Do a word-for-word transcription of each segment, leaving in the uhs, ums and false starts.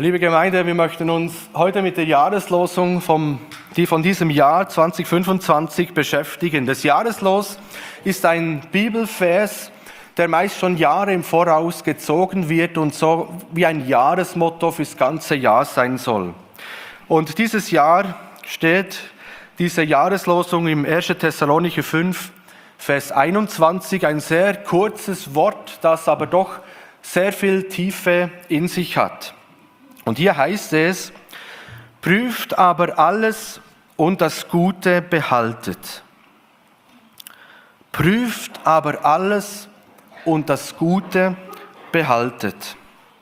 Liebe Gemeinde, wir möchten uns heute mit der Jahreslosung vom, die von diesem Jahr zwanzig fünfundzwanzig beschäftigen. Das Jahreslos ist ein Bibelvers, der meist schon Jahre im Voraus gezogen wird und so wie ein Jahresmotto fürs ganze Jahr sein soll. Und dieses Jahr steht diese Jahreslosung im ersten Thessalonicher fünf, Vers einundzwanzig, ein sehr kurzes Wort, das aber doch sehr viel Tiefe in sich hat. Und hier heißt es: Prüft aber alles und das Gute behaltet. Prüft aber alles und das Gute behaltet.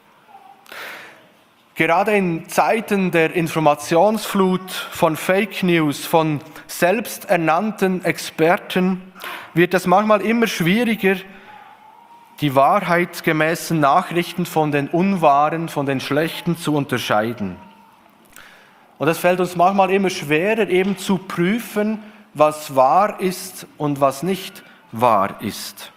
Gerade in Zeiten der Informationsflut, von Fake News, von selbsternannten Experten wird es manchmal immer schwieriger, die wahrheitsgemäßen Nachrichten von den unwahren, von den schlechten zu unterscheiden. Und es fällt uns manchmal immer schwerer, eben zu prüfen, was wahr ist und was nicht wahr ist.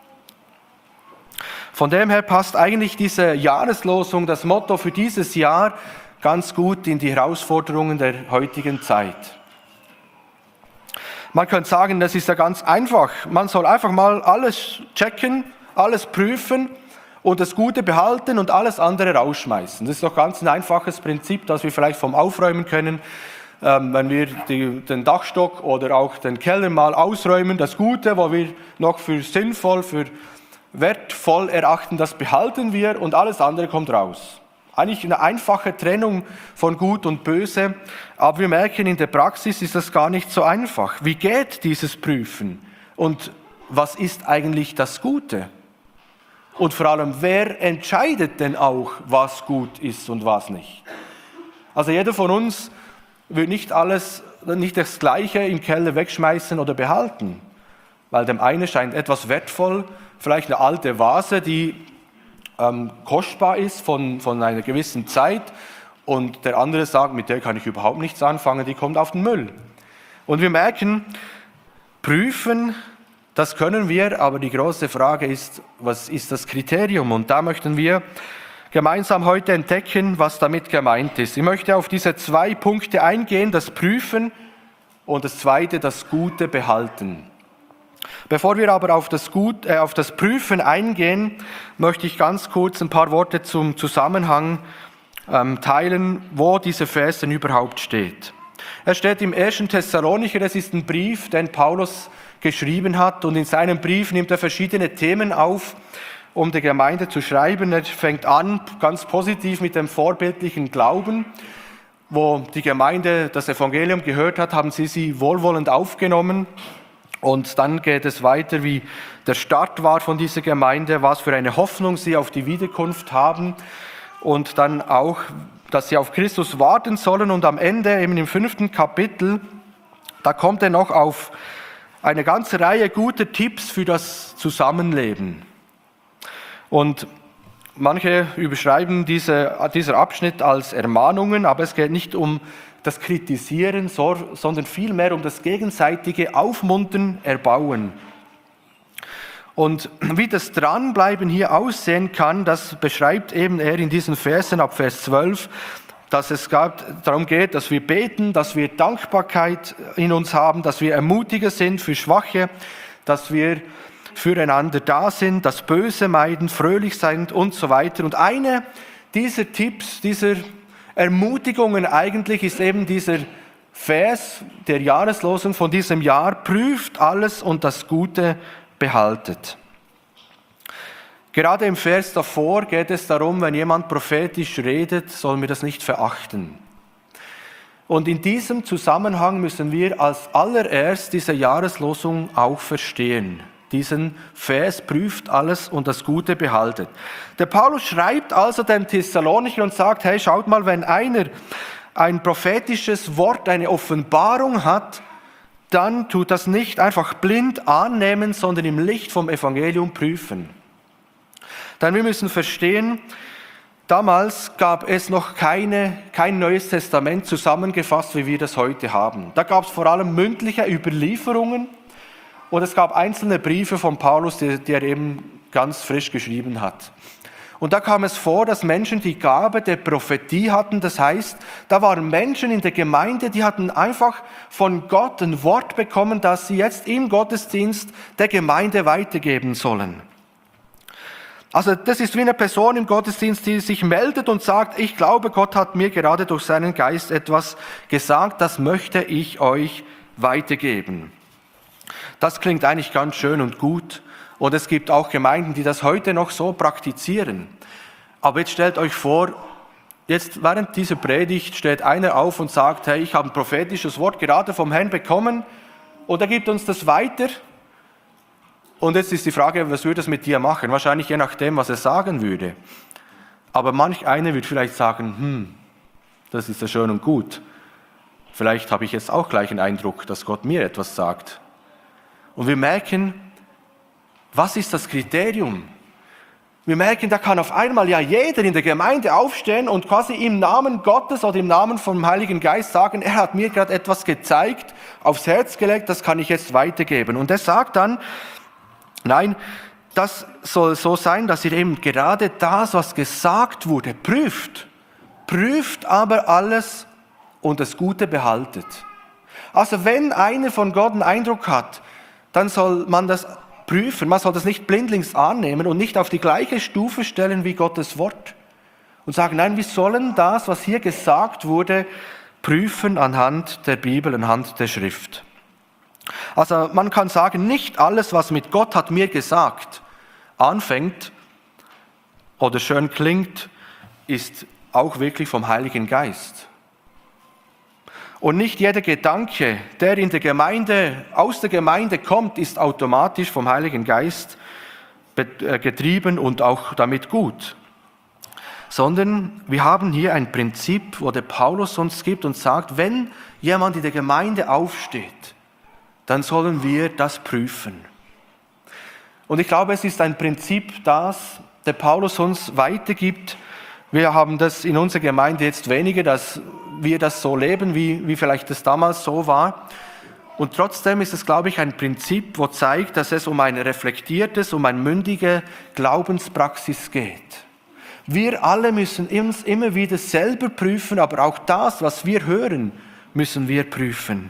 Von dem her passt eigentlich diese Jahreslosung, das Motto für dieses Jahr, ganz gut in die Herausforderungen der heutigen Zeit. Man könnte sagen, das ist ja ganz einfach. Man soll einfach mal alles checken, alles prüfen und das Gute behalten und alles andere rausschmeißen. Das ist doch ganz ein einfaches Prinzip, das wir vielleicht vom Aufräumen können. Ähm, wenn wir die, den Dachstock oder auch den Keller mal ausräumen, das Gute, was wir noch für sinnvoll, für wertvoll erachten, das behalten wir und alles andere kommt raus. Eigentlich eine einfache Trennung von Gut und Böse, aber wir merken, in der Praxis ist das gar nicht so einfach. Wie geht dieses Prüfen und was ist eigentlich das Gute? Und vor allem, wer entscheidet denn auch, was gut ist und was nicht? Also jeder von uns will nicht alles, nicht das Gleiche im Keller wegschmeißen oder behalten. Weil dem einen scheint etwas wertvoll, vielleicht eine alte Vase, die ähm, kostbar ist von, von einer gewissen Zeit. Und der andere sagt, mit der kann ich überhaupt nichts anfangen, die kommt auf den Müll. Und wir merken, prüfen, das können wir, aber die große Frage ist, was ist das Kriterium? Und da möchten wir gemeinsam heute entdecken, was damit gemeint ist. Ich möchte auf diese zwei Punkte eingehen, das Prüfen und das zweite, das Gute behalten. Bevor wir aber auf das, Gut, äh, auf das Prüfen eingehen, möchte ich ganz kurz ein paar Worte zum Zusammenhang ähm, teilen, wo dieser Vers denn überhaupt steht. Er steht im ersten Thessalonicher, es ist ein Brief, den Paulus geschrieben hat, und in seinem Brief nimmt er verschiedene Themen auf, um der Gemeinde zu schreiben. Er fängt an ganz positiv mit dem vorbildlichen Glauben. Wo die Gemeinde das Evangelium gehört hat, haben sie sie wohlwollend aufgenommen. Und dann geht es weiter, wie der Start war von dieser Gemeinde, was für eine Hoffnung sie auf die Wiederkunft haben und dann auch, dass sie auf Christus warten sollen. Und am Ende, eben im fünften Kapitel, da kommt er noch auf eine ganze Reihe guter Tipps für das Zusammenleben. Und manche überschreiben diese, dieser Abschnitt als Ermahnungen, aber es geht nicht um das Kritisieren, sondern vielmehr um das gegenseitige Aufmuntern, Erbauen. Und wie das Dranbleiben hier aussehen kann, das beschreibt eben er in diesen Versen ab Vers zwölf, dass es darum geht, dass wir beten, dass wir Dankbarkeit in uns haben, dass wir Ermutiger sind für Schwache, dass wir füreinander da sind, das Böse meiden, fröhlich sein und so weiter. Und eine dieser Tipps, dieser Ermutigungen eigentlich ist eben dieser Vers der Jahreslosung von diesem Jahr: Prüft alles und das Gute behaltet. Gerade im Vers davor geht es darum, wenn jemand prophetisch redet, sollen wir das nicht verachten. Und in diesem Zusammenhang müssen wir als allererst diese Jahreslosung auch verstehen. Diesen Vers: Prüft alles und das Gute behaltet. Der Paulus schreibt also den Thessalonichern und sagt, hey, schaut mal, wenn einer ein prophetisches Wort, eine Offenbarung hat, dann tut das nicht einfach blind annehmen, sondern im Licht vom Evangelium prüfen. Denn wir müssen verstehen, damals gab es noch keine, kein Neues Testament zusammengefasst, wie wir das heute haben. Da gab es vor allem mündliche Überlieferungen und es gab einzelne Briefe von Paulus, die, die er eben ganz frisch geschrieben hat. Und da kam es vor, dass Menschen die Gabe der Prophetie hatten. Das heißt, da waren Menschen in der Gemeinde, die hatten einfach von Gott ein Wort bekommen, das sie jetzt im Gottesdienst der Gemeinde weitergeben sollen. Also das ist wie eine Person im Gottesdienst, die sich meldet und sagt, ich glaube, Gott hat mir gerade durch seinen Geist etwas gesagt, das möchte ich euch weitergeben. Das klingt eigentlich ganz schön und gut. Und es gibt auch Gemeinden, die das heute noch so praktizieren. Aber jetzt stellt euch vor, jetzt während dieser Predigt steht einer auf und sagt, hey, ich habe ein prophetisches Wort gerade vom Herrn bekommen und er gibt uns das weiter. Und jetzt ist die Frage, was würde es mit dir machen? Wahrscheinlich je nachdem, was er sagen würde. Aber manch einer wird vielleicht sagen, hm, das ist ja schön und gut. Vielleicht habe ich jetzt auch gleich einen Eindruck, dass Gott mir etwas sagt. Und wir merken, was ist das Kriterium? Wir merken, da kann auf einmal ja jeder in der Gemeinde aufstehen und quasi im Namen Gottes oder im Namen vom Heiligen Geist sagen, er hat mir gerade etwas gezeigt, aufs Herz gelegt, das kann ich jetzt weitergeben. Und er sagt dann, nein, das soll so sein, dass ihr eben gerade das, was gesagt wurde, prüft. Prüft aber alles und das Gute behaltet. Also wenn einer von Gott einen Eindruck hat, dann soll man das prüfen. Man soll das nicht blindlings annehmen und nicht auf die gleiche Stufe stellen wie Gottes Wort. Und sagen, nein, wir sollen das, was hier gesagt wurde, prüfen anhand der Bibel, anhand der Schrift. Also man kann sagen, nicht alles, was mit Gott hat mir gesagt, anfängt oder schön klingt, ist auch wirklich vom Heiligen Geist. Und nicht jeder Gedanke, der in der Gemeinde, aus der Gemeinde kommt, ist automatisch vom Heiligen Geist getrieben und auch damit gut. Sondern wir haben hier ein Prinzip, wo der Paulus uns gibt und sagt, wenn jemand in der Gemeinde aufsteht, dann sollen wir das prüfen. Und ich glaube, es ist ein Prinzip, das der Paulus uns weitergibt. Wir haben das in unserer Gemeinde jetzt weniger, dass wir das so leben, wie, wie vielleicht das damals so war. Und trotzdem ist es, glaube ich, ein Prinzip, wo zeigt, dass es um ein reflektiertes, um eine mündige Glaubenspraxis geht. Wir alle müssen uns immer wieder selber prüfen, aber auch das, was wir hören, müssen wir prüfen.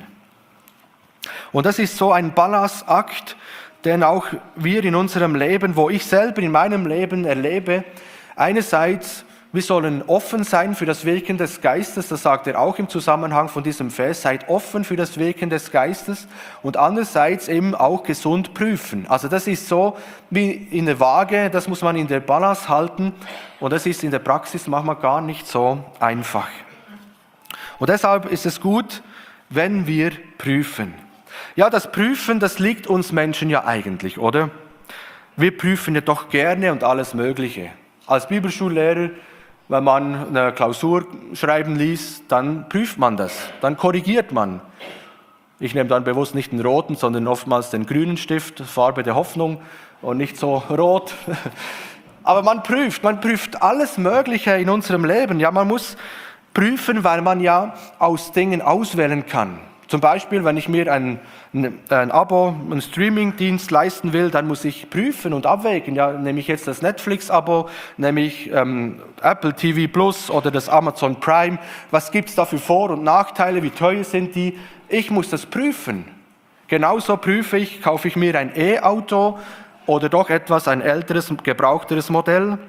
Und das ist so ein Balanceakt, den auch wir in unserem Leben, wo ich selber in meinem Leben erlebe, einerseits, wir sollen offen sein für das Wirken des Geistes, das sagt er auch im Zusammenhang von diesem Vers, seid offen für das Wirken des Geistes und andererseits eben auch gesund prüfen. Also das ist so wie in der Waage, das muss man in der Balance halten und das ist in der Praxis manchmal gar nicht so einfach. Und deshalb ist es gut, wenn wir prüfen. Ja, das Prüfen, das liegt uns Menschen ja eigentlich, oder? Wir prüfen ja doch gerne und alles Mögliche. Als Bibelschullehrer, wenn man eine Klausur schreiben ließ, dann prüft man das, dann korrigiert man. Ich nehme dann bewusst nicht den roten, sondern oftmals den grünen Stift, Farbe der Hoffnung und nicht so rot. Aber man prüft, man prüft alles Mögliche in unserem Leben. Ja, man muss prüfen, weil man ja aus Dingen auswählen kann. Zum Beispiel, wenn ich mir ein, ein Abo, einen Streamingdienst leisten will, dann muss ich prüfen und abwägen. Ja, nehme ich jetzt das Netflix-Abo, nehme ich ähm, Apple T V Plus oder das Amazon Prime. Was gibt es da für Vor- und Nachteile? Wie teuer sind die? Ich muss das prüfen. Genauso prüfe ich, kaufe ich mir ein E-Auto oder doch etwas, ein älteres, gebrauchteres Modell.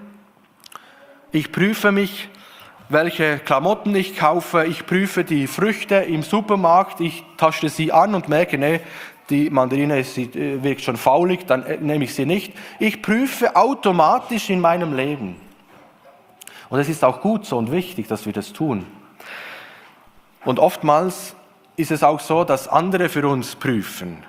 Ich prüfe mich, welche Klamotten ich kaufe, ich prüfe die Früchte im Supermarkt, ich tasche sie an und merke, nee, die Mandarine sie wirkt schon faulig, dann nehme ich sie nicht. Ich prüfe automatisch in meinem Leben. Und es ist auch gut so und wichtig, dass wir das tun. Und oftmals ist es auch so, dass andere für uns prüfen.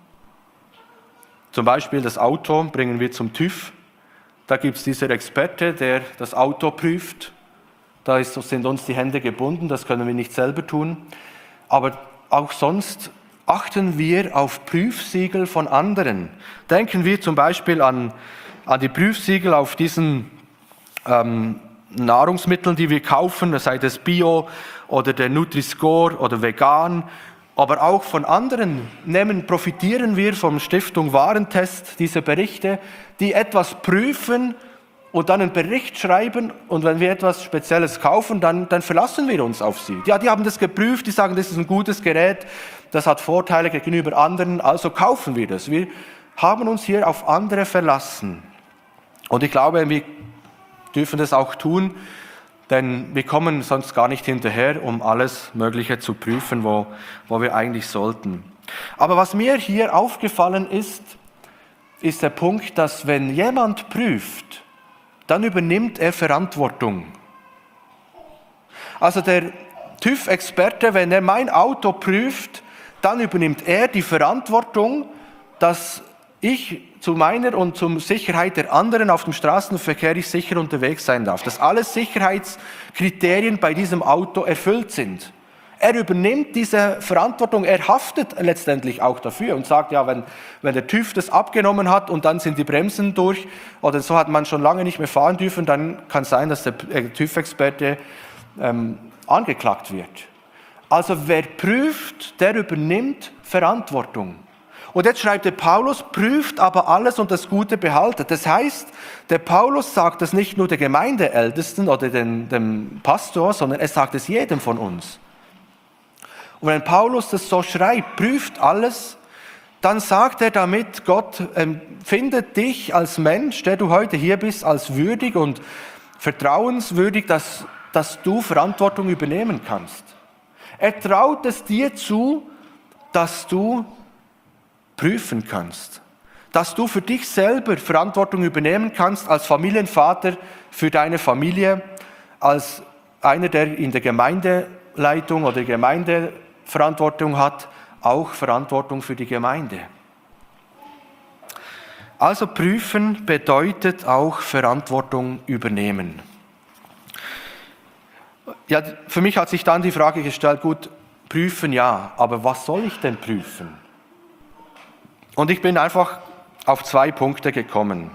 Zum Beispiel das Auto bringen wir zum TÜV. Da gibt es dieser Experte, der das Auto prüft. Da ist, sind uns die Hände gebunden, das können wir nicht selber tun. Aber auch sonst achten wir auf Prüfsiegel von anderen. Denken wir zum Beispiel an, an die Prüfsiegel auf diesen ähm, Nahrungsmitteln, die wir kaufen, sei das Bio oder der Nutri-Score oder vegan. Aber auch von anderen nehmen, profitieren wir vom Stiftung Warentest, diese Berichte, die etwas prüfen und dann einen Bericht schreiben und wenn wir etwas Spezielles kaufen, dann, dann verlassen wir uns auf sie. Ja, die haben das geprüft, die sagen, das ist ein gutes Gerät, das hat Vorteile gegenüber anderen, also kaufen wir das. Wir haben uns hier auf andere verlassen. Und ich glaube, wir dürfen das auch tun, denn wir kommen sonst gar nicht hinterher, um alles Mögliche zu prüfen, wo, wo wir eigentlich sollten. Aber was mir hier aufgefallen ist, ist der Punkt, dass wenn jemand prüft, dann übernimmt er Verantwortung. Also der TÜV-Experte, wenn er mein Auto prüft, dann übernimmt er die Verantwortung, dass ich zu meiner und zur Sicherheit der anderen auf dem Straßenverkehr ich sicher unterwegs sein darf. Dass alle Sicherheitskriterien bei diesem Auto erfüllt sind. Er übernimmt diese Verantwortung, er haftet letztendlich auch dafür und sagt, ja, wenn, wenn der TÜV das abgenommen hat und dann sind die Bremsen durch oder so hat man schon lange nicht mehr fahren dürfen, dann kann es sein, dass der TÜV-Experte ähm, angeklagt wird. Also wer prüft, der übernimmt Verantwortung. Und jetzt schreibt der Paulus, prüft aber alles und das Gute behaltet. Das heißt, der Paulus sagt das nicht nur der Gemeindeältesten oder dem, dem Pastor, sondern er sagt es jedem von uns. Und wenn Paulus das so schreibt, prüft alles, dann sagt er damit, Gott empfindet dich als Mensch, der du heute hier bist, als würdig und vertrauenswürdig, dass, dass du Verantwortung übernehmen kannst. Er traut es dir zu, dass du prüfen kannst, dass du für dich selber Verantwortung übernehmen kannst als Familienvater für deine Familie, als einer, der in der Gemeindeleitung oder Gemeindeverantwortung hat, auch Verantwortung für die Gemeinde. Also prüfen bedeutet auch Verantwortung übernehmen. Ja, für mich hat sich dann die Frage gestellt, gut, prüfen ja, aber was soll ich denn prüfen? Und ich bin einfach auf zwei Punkte gekommen.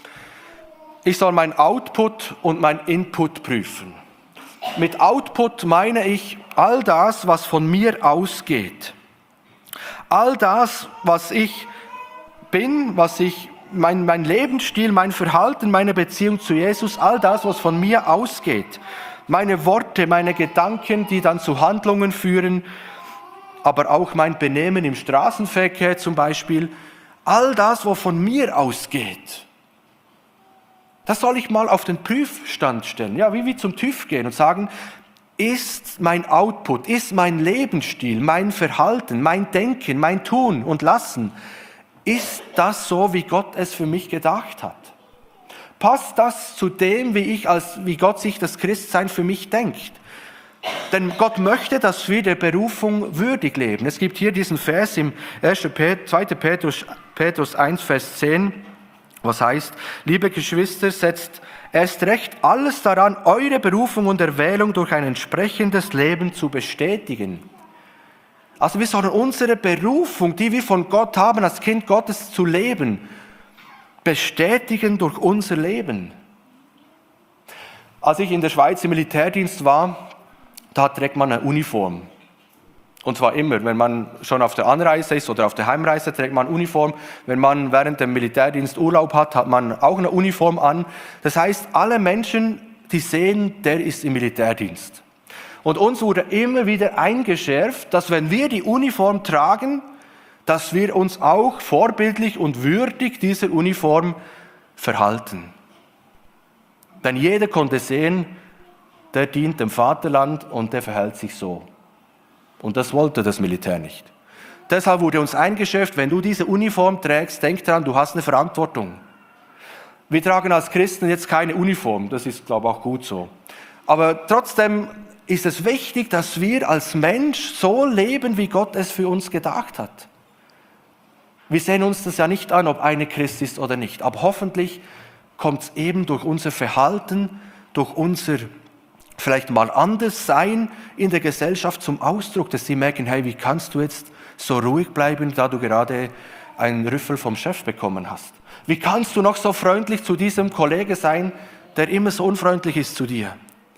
Ich soll mein Output und mein Input prüfen. Mit Output meine ich all das, was von mir ausgeht. All das, was ich bin, was ich, mein, mein Lebensstil, mein Verhalten, meine Beziehung zu Jesus, all das, was von mir ausgeht. Meine Worte, meine Gedanken, die dann zu Handlungen führen, aber auch mein Benehmen im Straßenverkehr zum Beispiel, all das, was von mir ausgeht, das soll ich mal auf den Prüfstand stellen. Ja, wie wir zum TÜV gehen und sagen, ist mein Output, ist mein Lebensstil, mein Verhalten, mein Denken, mein Tun und Lassen, ist das so, wie Gott es für mich gedacht hat? Passt das zu dem, wie ich als, wie Gott sich das Christsein für mich denkt? Denn Gott möchte, dass wir der Berufung würdig leben. Es gibt hier diesen Vers im zweiten Petrus eins, Vers zehn, was heißt, liebe Geschwister, setzt erst recht alles daran, eure Berufung und Erwählung durch ein entsprechendes Leben zu bestätigen. Also wir sollen unsere Berufung, die wir von Gott haben, als Kind Gottes zu leben, bestätigen durch unser Leben. Als ich in der Schweiz im Militärdienst war, da trägt man eine Uniform. Und zwar immer, wenn man schon auf der Anreise ist oder auf der Heimreise, trägt man Uniform. Wenn man während dem Militärdienst Urlaub hat, hat man auch eine Uniform an. Das heißt, alle Menschen, die sehen, der ist im Militärdienst. Und uns wurde immer wieder eingeschärft, dass wenn wir die Uniform tragen, dass wir uns auch vorbildlich und würdig dieser Uniform verhalten. Denn jeder konnte sehen, der dient dem Vaterland und der verhält sich so. Und das wollte das Militär nicht. Deshalb wurde uns eingeschärft, wenn du diese Uniform trägst, denk daran, du hast eine Verantwortung. Wir tragen als Christen jetzt keine Uniform, das ist, glaube ich, auch gut so. Aber trotzdem ist es wichtig, dass wir als Mensch so leben, wie Gott es für uns gedacht hat. Wir sehen uns das ja nicht an, ob einer Christ ist oder nicht. Aber hoffentlich kommt es eben durch unser Verhalten, durch unser vielleicht mal anders sein in der Gesellschaft zum Ausdruck, dass sie merken, hey, wie kannst du jetzt so ruhig bleiben, da du gerade einen Rüffel vom Chef bekommen hast? Wie kannst du noch so freundlich zu diesem Kollege sein, der immer so unfreundlich ist zu dir?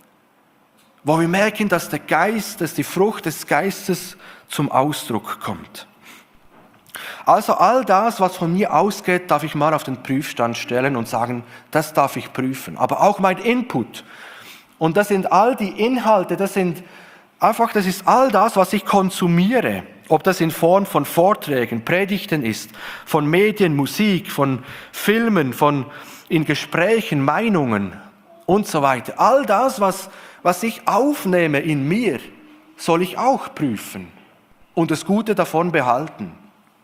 Wo wir merken, dass der Geist, dass die Frucht des Geistes zum Ausdruck kommt. Also all das, was von mir ausgeht, darf ich mal auf den Prüfstand stellen und sagen, das darf ich prüfen. Aber auch mein Input. Und das sind all die Inhalte, das sind einfach, das ist all das, was ich konsumiere. Ob das in Form von Vorträgen, Predigten ist, von Medien, Musik, von Filmen, von in Gesprächen, Meinungen und so weiter. All das, was, was ich aufnehme in mir, soll ich auch prüfen und das Gute davon behalten.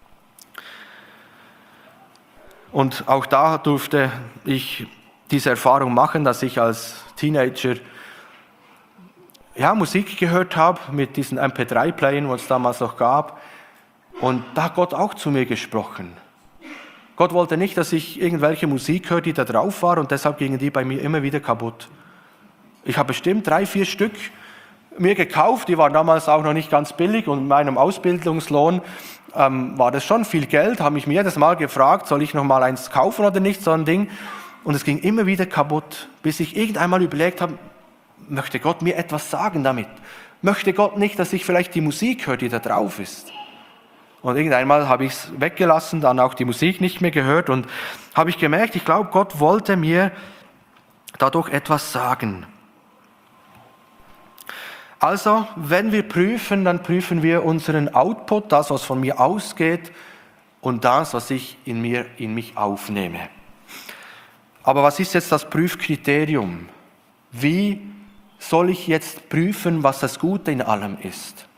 Und auch da durfte ich diese Erfahrung machen, dass ich als Teenager ja, Musik gehört habe mit diesen M P drei Playern, was es damals noch gab. Und da hat Gott auch zu mir gesprochen. Gott wollte nicht, dass ich irgendwelche Musik höre, die da drauf war, und deshalb gingen die bei mir immer wieder kaputt. Ich habe bestimmt drei, vier Stück mir gekauft, die waren damals auch noch nicht ganz billig, und in meinem Ausbildungslohn ähm, war das schon viel Geld, habe ich mir jedes Mal gefragt, soll ich noch mal eins kaufen oder nicht, so ein Ding. Und es ging immer wieder kaputt, bis ich irgendeinmal überlegt habe, möchte Gott mir etwas sagen damit? Möchte Gott nicht, dass ich vielleicht die Musik höre, die da drauf ist? Und irgendeinmal habe ich es weggelassen, dann auch die Musik nicht mehr gehört, und habe ich gemerkt, ich glaube, Gott wollte mir dadurch etwas sagen. Also, wenn wir prüfen, dann prüfen wir unseren Output, das, was von mir ausgeht, und das, was ich in mir, in mich aufnehme. Aber was ist jetzt das Prüfkriterium? Wie soll ich jetzt prüfen, was das Gute in allem ist?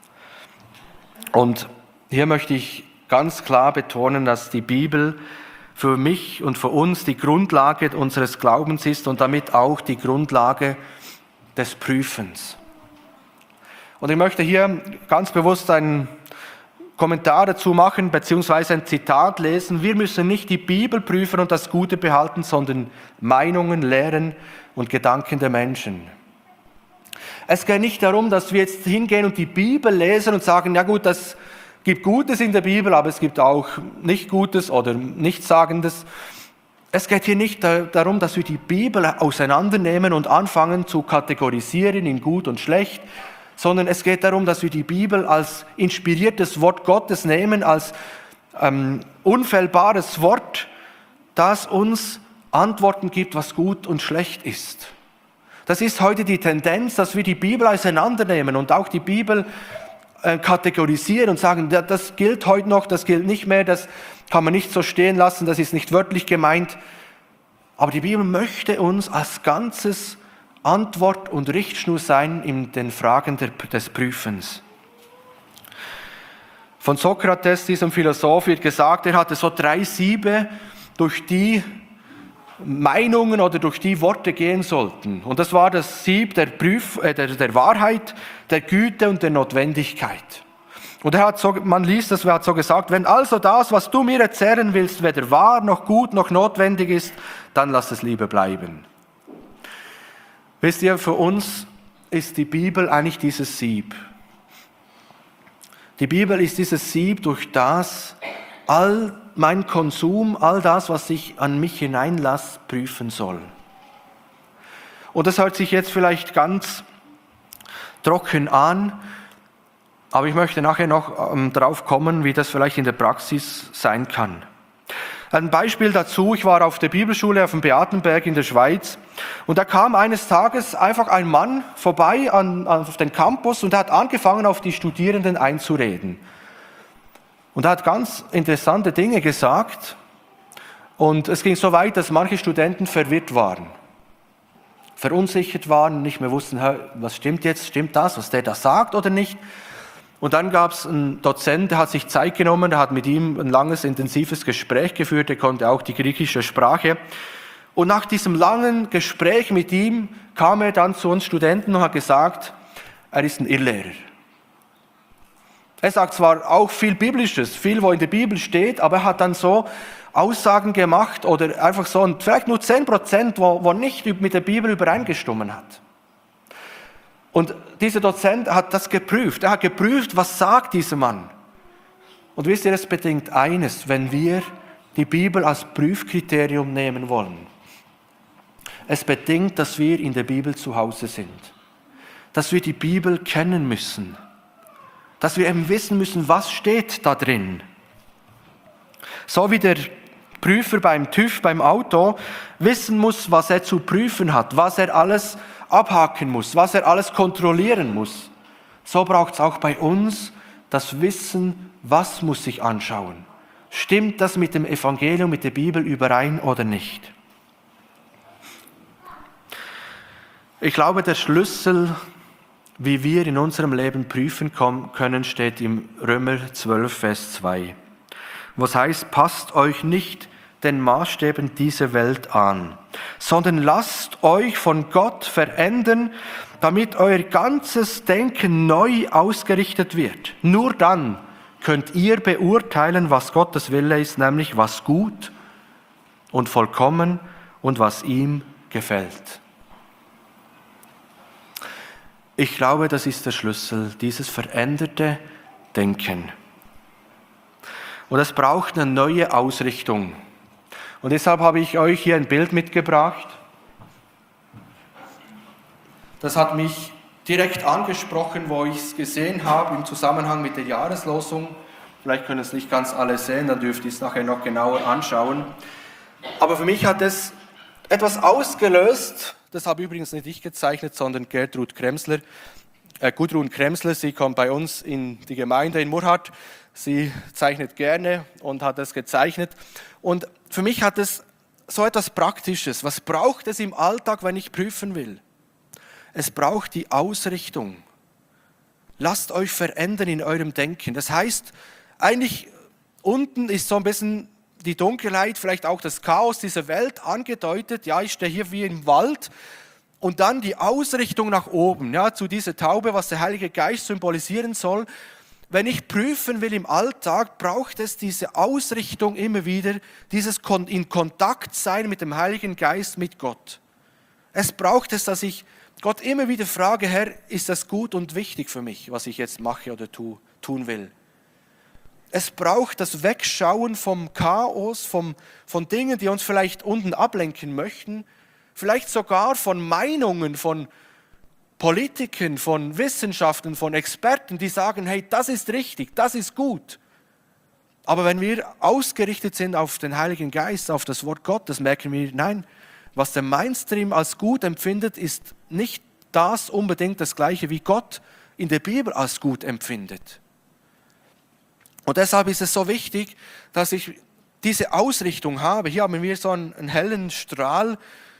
Und hier möchte ich ganz klar betonen, dass die Bibel für mich und für uns die Grundlage unseres Glaubens ist und damit auch die Grundlage des Prüfens. Und ich möchte hier ganz bewusst einen Kommentar dazu machen, beziehungsweise ein Zitat lesen. Wir müssen nicht die Bibel prüfen und das Gute behalten, sondern Meinungen, Lehren und Gedanken der Menschen. Es geht nicht darum, dass wir jetzt hingehen und die Bibel lesen und sagen, ja gut, das gibt Gutes in der Bibel, aber es gibt auch nicht Gutes oder Nichtssagendes. Es geht hier nicht darum, dass wir die Bibel auseinandernehmen und anfangen zu kategorisieren in gut und schlecht, sondern es geht darum, dass wir die Bibel als inspiriertes Wort Gottes nehmen, als ähm, unfehlbares Wort, das uns Antworten gibt, was gut und schlecht ist. Das ist heute die Tendenz, dass wir die Bibel auseinandernehmen und auch die Bibel äh, kategorisieren und sagen, ja, das gilt heute noch, das gilt nicht mehr, das kann man nicht so stehen lassen, das ist nicht wörtlich gemeint. Aber die Bibel möchte uns als Ganzes Antwort und Richtschnur sein in den Fragen der, des Prüfens. Von Sokrates, diesem Philosoph, wird gesagt, er hatte so drei Siebe, durch die Meinungen oder durch die Worte gehen sollten. Und das war das Sieb der, Prüf, äh, der, der Wahrheit, der Güte und der Notwendigkeit. Und er hat so, man liest das, er hat so gesagt, wenn also das, was du mir erzählen willst, weder wahr noch gut noch notwendig ist, dann lass es lieber bleiben. Wisst ihr, für uns ist die Bibel eigentlich dieses Sieb. Die Bibel ist dieses Sieb, durch das all mein Konsum, all das, was ich an mich hineinlasse, prüfen soll. Und das hört sich jetzt vielleicht ganz trocken an, aber ich möchte nachher noch ähm, darauf kommen, wie das vielleicht in der Praxis sein kann. Ein Beispiel dazu, ich war auf der Bibelschule auf dem Beatenberg in der Schweiz, und da kam eines Tages einfach ein Mann vorbei an, auf den Campus und er hat angefangen, auf die Studierenden einzureden. Und er hat ganz interessante Dinge gesagt, und es ging so weit, dass manche Studenten verwirrt waren, verunsichert waren, nicht mehr wussten, was stimmt jetzt, stimmt das, was der da sagt oder nicht. Und dann gab es einen Dozent, der hat sich Zeit genommen, der hat mit ihm ein langes, intensives Gespräch geführt, der konnte auch die griechische Sprache. Und nach diesem langen Gespräch mit ihm kam er dann zu uns Studenten und hat gesagt, er ist ein Irrlehrer. Er sagt zwar auch viel Biblisches, viel, wo in der Bibel steht, aber er hat dann so Aussagen gemacht oder einfach so, und vielleicht nur zehn Prozent, wo, wo nicht mit der Bibel übereingestimmt hat. Und dieser Dozent hat das geprüft. Er hat geprüft, was sagt dieser Mann. Und wisst ihr, es bedingt eines, wenn wir die Bibel als Prüfkriterium nehmen wollen. Es bedingt, dass wir in der Bibel zu Hause sind. Dass wir die Bibel kennen müssen. Dass wir eben wissen müssen, was steht da drin. So wie der Prüfer beim TÜV, beim Auto, wissen muss, was er zu prüfen hat, was er alles abhaken muss, was er alles kontrollieren muss. So braucht es auch bei uns das Wissen, was muss ich anschauen. Stimmt das mit dem Evangelium, mit der Bibel überein oder nicht? Ich glaube, der Schlüssel, wie wir in unserem Leben prüfen können, steht im Römer zwölf, Vers zwei. Wo es heißt, passt euch nicht den Maßstäben dieser Welt an, sondern lasst euch von Gott verändern, damit euer ganzes Denken neu ausgerichtet wird. Nur dann könnt ihr beurteilen, was Gottes Wille ist, nämlich was gut und vollkommen und was ihm gefällt. Ich glaube, das ist der Schlüssel, dieses veränderte Denken. Und es braucht eine neue Ausrichtung. Und deshalb habe ich euch hier ein Bild mitgebracht. Das hat mich direkt angesprochen, wo ich es gesehen habe im Zusammenhang mit der Jahreslosung. Vielleicht können es nicht ganz alle sehen, dann dürft ihr es nachher noch genauer anschauen. Aber für mich hat es etwas ausgelöst. Das habe übrigens nicht ich gezeichnet, sondern Gertrud Kremsler, äh, Gudrun Kremsler. Sie kommt bei uns in die Gemeinde in Murrhardt. Sie zeichnet gerne und hat es gezeichnet. Und für mich hat es so etwas Praktisches. Was braucht es im Alltag, wenn ich prüfen will? Es braucht die Ausrichtung. Lasst euch verändern in eurem Denken. Das heißt, eigentlich unten ist so ein bisschen die Dunkelheit, vielleicht auch das Chaos dieser Welt angedeutet. Ja, ich stehe hier wie im Wald. Und dann die Ausrichtung nach oben, ja, zu dieser Taube, was der Heilige Geist symbolisieren soll. Wenn ich prüfen will im Alltag, braucht es diese Ausrichtung immer wieder, dieses in Kontakt sein mit dem Heiligen Geist, mit Gott. Es braucht es, dass ich Gott immer wieder frage, Herr, ist das gut und wichtig für mich, was ich jetzt mache oder tu, tun will? Es braucht das Wegschauen vom Chaos, vom, von Dingen, die uns vielleicht unten ablenken möchten, vielleicht sogar von Meinungen, von Politikern, von Wissenschaftlern, von Experten, die sagen, hey, das ist richtig, das ist gut. Aber wenn wir ausgerichtet sind auf den Heiligen Geist, auf das Wort Gottes, merken wir, nein, was der Mainstream als gut empfindet, ist nicht das unbedingt das Gleiche, wie Gott in der Bibel als gut empfindet. Und deshalb ist es so wichtig, dass ich diese Ausrichtung habe. Hier haben wir so einen, einen hellen Strahl,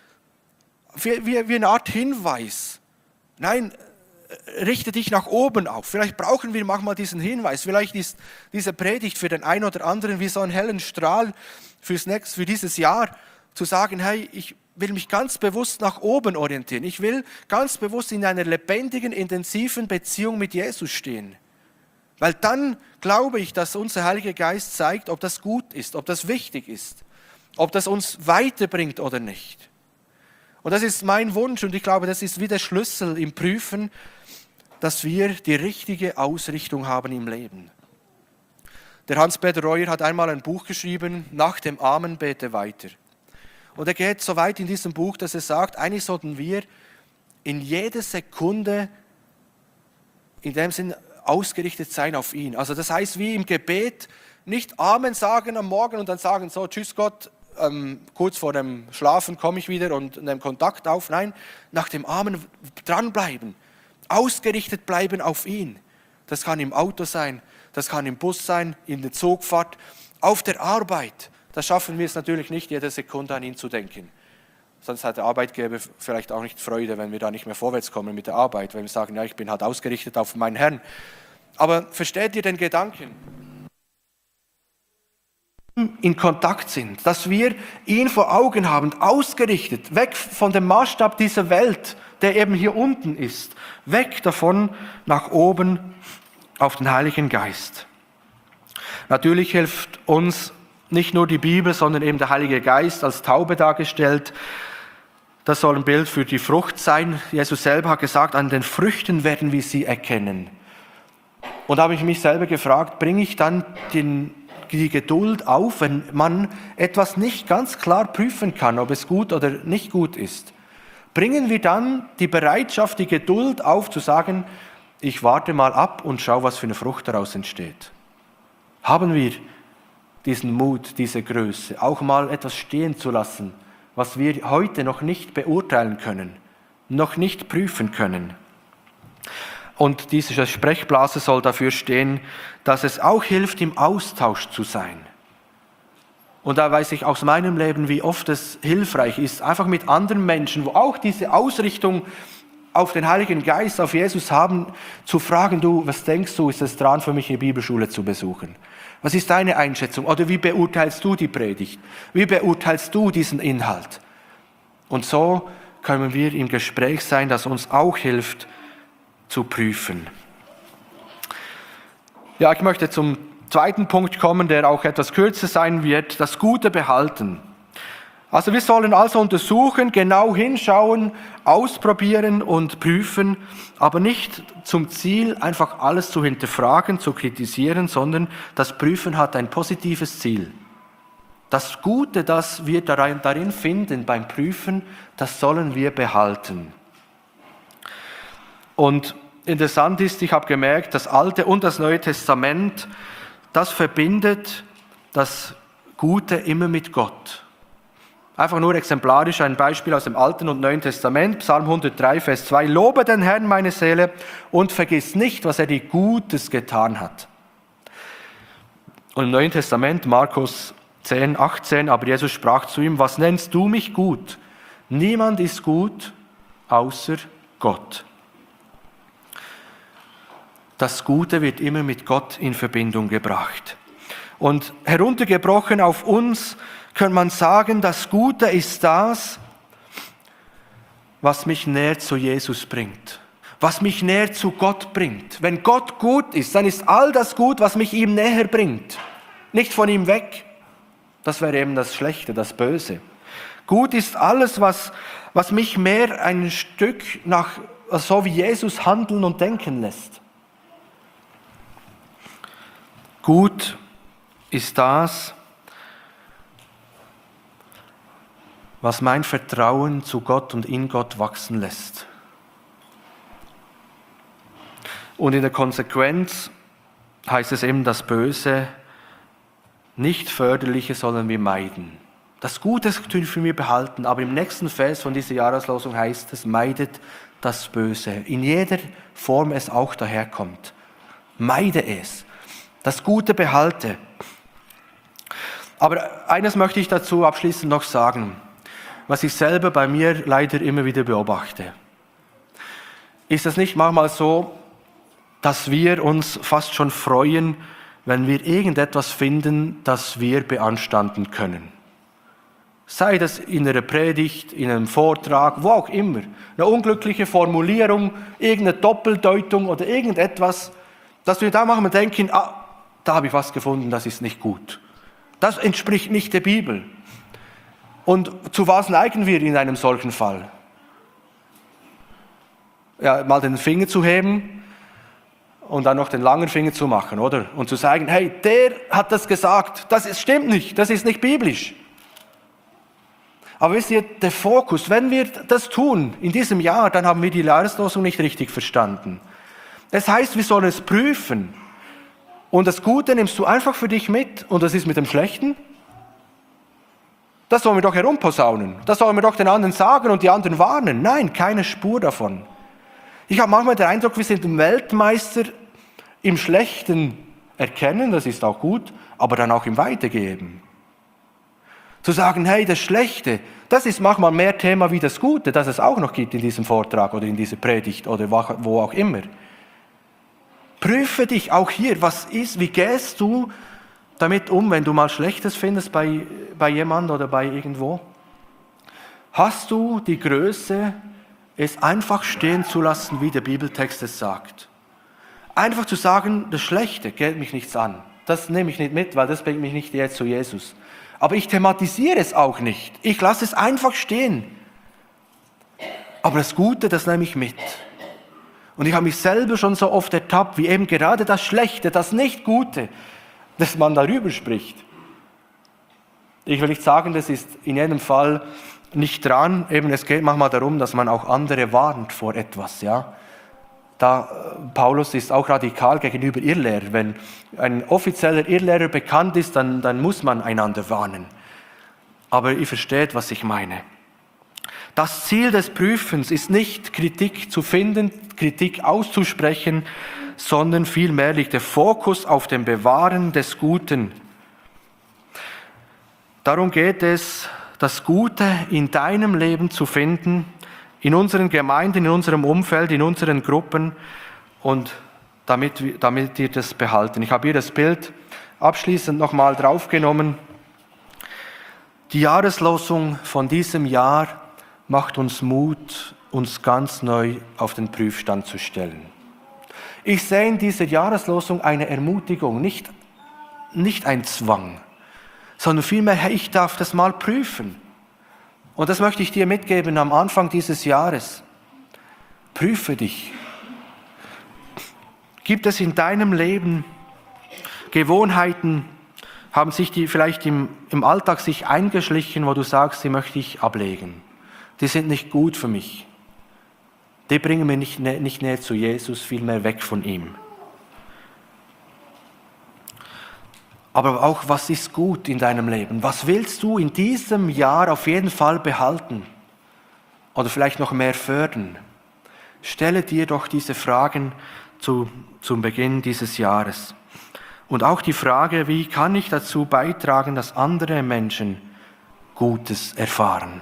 wie, wie, wie eine Art Hinweis. Nein, richte dich nach oben auf. Vielleicht brauchen wir manchmal diesen Hinweis. Vielleicht ist diese Predigt für den einen oder anderen wie so einen hellen Strahl fürs nächste, für dieses Jahr, zu sagen, hey, ich will mich ganz bewusst nach oben orientieren. Ich will ganz bewusst in einer lebendigen, intensiven Beziehung mit Jesus stehen. Weil dann glaube ich, dass unser Heiliger Geist zeigt, ob das gut ist, ob das wichtig ist, ob das uns weiterbringt oder nicht. Und das ist mein Wunsch und ich glaube, das ist wie der Schlüssel im Prüfen, dass wir die richtige Ausrichtung haben im Leben. Der Hans-Peter Reuer hat einmal ein Buch geschrieben, Nach dem Amen bete weiter. Und er geht so weit in diesem Buch, dass er sagt, eigentlich sollten wir in jeder Sekunde in dem Sinn ausgerichtet sein auf ihn. Also das heißt, wie im Gebet, nicht Amen sagen am Morgen und dann sagen, so, tschüss Gott, ähm, kurz vor dem Schlafen komme ich wieder und nehme Kontakt auf. Nein, nach dem Amen dranbleiben, ausgerichtet bleiben auf ihn. Das kann im Auto sein, das kann im Bus sein, in der Zugfahrt, auf der Arbeit. Da schaffen wir es natürlich nicht, jede Sekunde an ihn zu denken. Sonst hat der Arbeitgeber vielleicht auch nicht Freude, wenn wir da nicht mehr vorwärts kommen mit der Arbeit, wenn wir sagen, ja, ich bin halt ausgerichtet auf meinen Herrn. Aber versteht ihr den Gedanken? In Kontakt sind, dass wir ihn vor Augen haben, ausgerichtet, weg von dem Maßstab dieser Welt, der eben hier unten ist, weg davon nach oben auf den Heiligen Geist. Natürlich hilft uns nicht nur die Bibel, sondern eben der Heilige Geist als Taube dargestellt. Das soll ein Bild für die Frucht sein. Jesus selber hat gesagt, an den Früchten werden wir sie erkennen. Und da habe ich mich selber gefragt, bringe ich dann den, die Geduld auf, wenn man etwas nicht ganz klar prüfen kann, ob es gut oder nicht gut ist? Bringen wir dann die Bereitschaft, die Geduld auf, zu sagen, ich warte mal ab und schaue, was für eine Frucht daraus entsteht? Haben wir diesen Mut, diese Größe, auch mal etwas stehen zu lassen, was wir heute noch nicht beurteilen können, noch nicht prüfen können. Und diese Sprechblase soll dafür stehen, dass es auch hilft, im Austausch zu sein. Und da weiß ich aus meinem Leben, wie oft es hilfreich ist, einfach mit anderen Menschen, wo auch diese Ausrichtung auf den Heiligen Geist, auf Jesus haben, zu fragen, du, was denkst du, ist es dran für mich, eine Bibelschule zu besuchen? Was ist deine Einschätzung? Oder wie beurteilst du die Predigt? Wie beurteilst du diesen Inhalt? Und so können wir im Gespräch sein, das uns auch hilft, zu prüfen. Ja, ich möchte zum zweiten Punkt kommen, der auch etwas kürzer sein wird, das gute Behalten. Also wir sollen also untersuchen, genau hinschauen, ausprobieren und prüfen, aber nicht zum Ziel, einfach alles zu hinterfragen, zu kritisieren, sondern das Prüfen hat ein positives Ziel. Das Gute, das wir darin finden beim Prüfen, das sollen wir behalten. Und interessant ist, ich habe gemerkt, das Alte und das Neue Testament, das verbindet das Gute immer mit Gott. Einfach nur exemplarisch ein Beispiel aus dem Alten und Neuen Testament, Psalm hundertdrei, Vers zwei. Lobe den Herrn, meine Seele, und vergiss nicht, was er dir Gutes getan hat. Und im Neuen Testament, Markus zehn, achtzehn, aber Jesus sprach zu ihm, was nennst du mich gut? Niemand ist gut, außer Gott. Das Gute wird immer mit Gott in Verbindung gebracht. Und heruntergebrochen auf uns kann man sagen, das Gute ist das, was mich näher zu Jesus bringt, was mich näher zu Gott bringt. Wenn Gott gut ist, dann ist all das gut, was mich ihm näher bringt, nicht von ihm weg. Das wäre eben das Schlechte, das Böse. Gut ist alles, was, was mich mehr ein Stück nach, so wie Jesus handeln und denken lässt. Gut ist das, was mein Vertrauen zu Gott und in Gott wachsen lässt. Und in der Konsequenz heißt es eben, das Böse, nicht Förderliche sollen wir meiden. Das Gute dürfen wir behalten, aber im nächsten Vers von dieser Jahreslosung heißt es, meidet das Böse, in jeder Form es auch daherkommt. Meide es. Das Gute behalte. Aber eines möchte ich dazu abschließend noch sagen, was ich selber bei mir leider immer wieder beobachte. Ist es nicht manchmal so, dass wir uns fast schon freuen, wenn wir irgendetwas finden, das wir beanstanden können? Sei das in einer Predigt, in einem Vortrag, wo auch immer. Eine unglückliche Formulierung, irgendeine Doppeldeutung oder irgendetwas, dass wir da manchmal denken, ah, da habe ich was gefunden, das ist nicht gut. Das entspricht nicht der Bibel. Und zu was neigen wir in einem solchen Fall? Ja, mal den Finger zu heben und dann noch den langen Finger zu machen, oder? Und zu sagen, hey, der hat das gesagt, das ist, stimmt nicht, das ist nicht biblisch. Aber wisst ihr, der Fokus, wenn wir das tun in diesem Jahr, dann haben wir die Jahreslosung nicht richtig verstanden. Das heißt, wir sollen es prüfen. Und das Gute nimmst du einfach für dich mit und das ist mit dem Schlechten? Das sollen wir doch herumposaunen. Das sollen wir doch den anderen sagen und die anderen warnen. Nein, keine Spur davon. Ich habe manchmal den Eindruck, wir sind Weltmeister im Schlechten erkennen, das ist auch gut, aber dann auch im Weitergeben. Zu sagen, hey, das Schlechte, das ist manchmal mehr Thema wie das Gute, das es auch noch gibt in diesem Vortrag oder in dieser Predigt oder wo auch immer. Prüfe dich auch hier, was ist, wie gehst du damit um, wenn du mal Schlechtes findest bei, bei jemandem oder bei irgendwo? Hast du die Größe, es einfach stehen zu lassen, wie der Bibeltext es sagt? Einfach zu sagen, das Schlechte geht mich nichts an. Das nehme ich nicht mit, weil das bringt mich nicht jetzt zu Jesus. Aber ich thematisiere es auch nicht. Ich lasse es einfach stehen. Aber das Gute, das nehme ich mit. Und ich habe mich selber schon so oft ertappt, wie eben gerade das Schlechte, das Nicht-Gute, dass man darüber spricht. Ich will nicht sagen, das ist in jedem Fall nicht dran. Eben, es geht manchmal darum, dass man auch andere warnt vor etwas. Ja? Da, Paulus ist auch radikal gegenüber Irrlehrern. Wenn ein offizieller Irrlehrer bekannt ist, dann, dann muss man einander warnen. Aber ihr versteht, was ich meine. Das Ziel des Prüfens ist nicht, Kritik zu finden, Kritik auszusprechen, sondern vielmehr liegt der Fokus auf dem Bewahren des Guten. Darum geht es, das Gute in deinem Leben zu finden, in unseren Gemeinden, in unserem Umfeld, in unseren Gruppen und damit, damit wir das behalten. Ich habe hier das Bild abschließend nochmal draufgenommen. Die Jahreslosung von diesem Jahr macht uns Mut, uns ganz neu auf den Prüfstand zu stellen. Ich sehe in dieser Jahreslosung eine Ermutigung, nicht, nicht ein Zwang, sondern vielmehr, hey, ich darf das mal prüfen. Und das möchte ich dir mitgeben am Anfang dieses Jahres. Prüfe dich. Gibt es in deinem Leben Gewohnheiten, haben sich die vielleicht im, im Alltag sich eingeschlichen, wo du sagst, die möchte ich ablegen. Die sind nicht gut für mich. Die bringen mich nicht, nicht näher zu Jesus, vielmehr weg von ihm. Aber auch, was ist gut in deinem Leben? Was willst du in diesem Jahr auf jeden Fall behalten? Oder vielleicht noch mehr fördern? Stelle dir doch diese Fragen zu, zum Beginn dieses Jahres. Und auch die Frage, wie kann ich dazu beitragen, dass andere Menschen Gutes erfahren?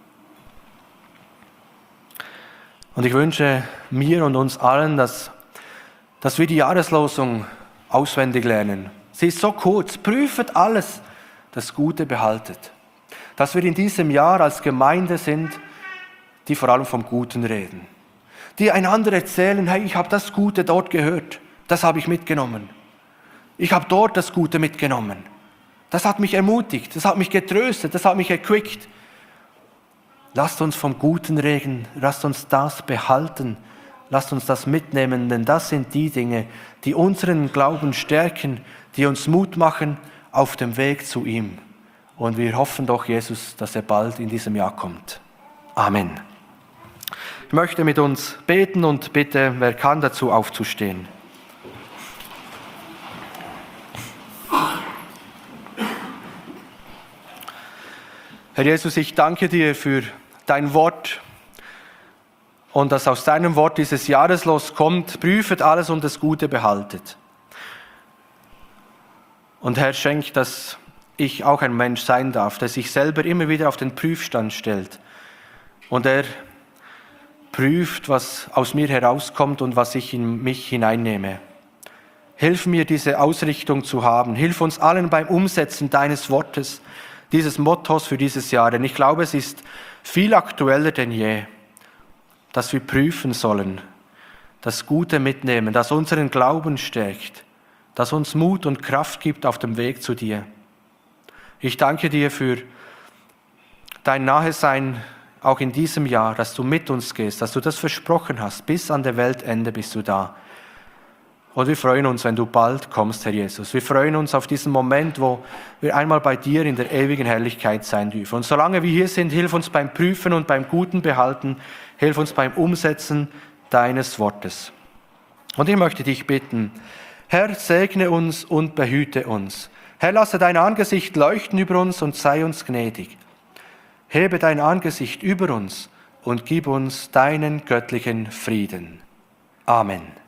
Und ich wünsche mir und uns allen, dass, dass wir die Jahreslosung auswendig lernen. Sie ist so kurz. Prüft alles, das Gute behaltet. Dass wir in diesem Jahr als Gemeinde sind, die vor allem vom Guten reden. Die einander erzählen, hey, ich habe das Gute dort gehört. Das habe ich mitgenommen. Ich habe dort das Gute mitgenommen. Das hat mich ermutigt, das hat mich getröstet, das hat mich erquickt. Lasst uns vom Guten reden, lasst uns das behalten, lasst uns das mitnehmen, denn das sind die Dinge, die unseren Glauben stärken, die uns Mut machen auf dem Weg zu ihm. Und wir hoffen doch, Jesus, dass er bald in diesem Jahr kommt. Amen. Ich möchte mit uns beten und bitte, wer kann, dazu aufzustehen. Herr Jesus, ich danke dir für dein Wort und dass aus deinem Wort dieses Jahreslos kommt, prüfet alles und das Gute behaltet. Und Herr, schenk, dass ich auch ein Mensch sein darf, der sich selber immer wieder auf den Prüfstand stellt und er prüft, was aus mir herauskommt und was ich in mich hineinnehme. Hilf mir, diese Ausrichtung zu haben. Hilf uns allen beim Umsetzen deines Wortes, dieses Mottos für dieses Jahr. Denn ich glaube, es ist viel aktueller denn je, dass wir prüfen sollen, das Gute mitnehmen, das unseren Glauben stärkt, das uns Mut und Kraft gibt auf dem Weg zu dir. Ich danke dir für dein Nahesein auch in diesem Jahr, dass du mit uns gehst, dass du das versprochen hast. Bis an der Weltende bist du da. Und wir freuen uns, wenn du bald kommst, Herr Jesus. Wir freuen uns auf diesen Moment, wo wir einmal bei dir in der ewigen Herrlichkeit sein dürfen. Und solange wir hier sind, hilf uns beim Prüfen und beim Guten behalten. Hilf uns beim Umsetzen deines Wortes. Und ich möchte dich bitten, Herr, segne uns und behüte uns. Herr, lasse dein Angesicht leuchten über uns und sei uns gnädig. Hebe dein Angesicht über uns und gib uns deinen göttlichen Frieden. Amen.